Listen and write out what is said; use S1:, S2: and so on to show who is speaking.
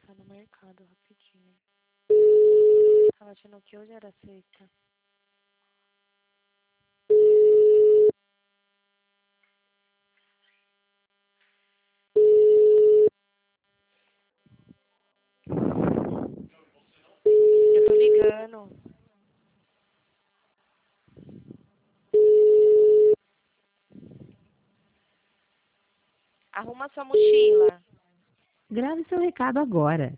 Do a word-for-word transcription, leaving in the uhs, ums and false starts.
S1: passar no mercado rapidinho. Tava achando que hoje era sexta. Eu tô ligando. Arruma sua mochila.
S2: Grave seu recado agora.